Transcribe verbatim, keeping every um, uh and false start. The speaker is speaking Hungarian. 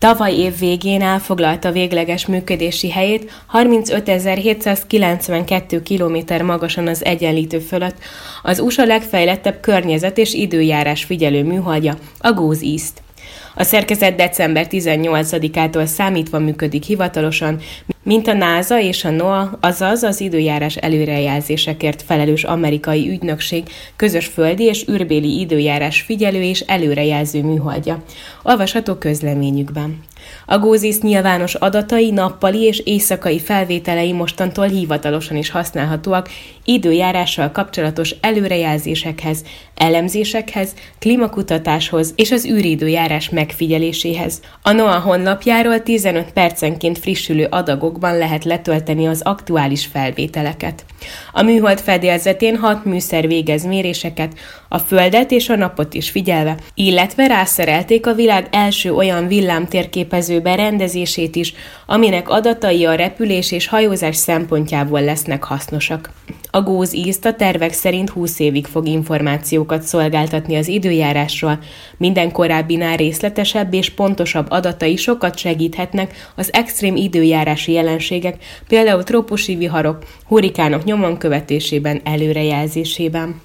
Tavaly év végén elfoglalta végleges működési helyét harmincötezer-hétszázkilencvenkettő kilométer magasan az Egyenlítő fölött az u es á legfejlettebb környezet- és időjárás figyelő műholdja, a GOES-East. A szerkezet december tizennyolcadikától számítva működik hivatalosan, mint a NASA és a NOAA, azaz az időjárás előrejelzésekért felelős amerikai ügynökség közös földi és űrbéli időjárás figyelő és előrejelző műholdja. Olvasható közleményükben. A GOES-East nyilvános adatai, nappali és éjszakai felvételei mostantól hivatalosan is használhatóak időjárással kapcsolatos előrejelzésekhez, elemzésekhez, klímakutatáshoz és az űridőjárás megfigyeléséhez. A NOAA honlapjáról tizenöt percenként frissülő adagokban lehet letölteni az aktuális felvételeket. A műhold fedélzetén hat műszer végez méréseket, a Földet és a Napot is figyelve, illetve rászerelték a világ első olyan villámtérképező berendezését is, aminek adatai a repülés és hajózás szempontjából lesznek hasznosak. A GOES-East a tervek szerint húsz évig fog információkat szolgáltatni az időjárásról, minden korábbinál részletesebb és pontosabb adatai sokat segíthetnek az extrém időjárási jelenségek, például trópusi viharok, hurrikánok nyomon követésében, előrejelzésében.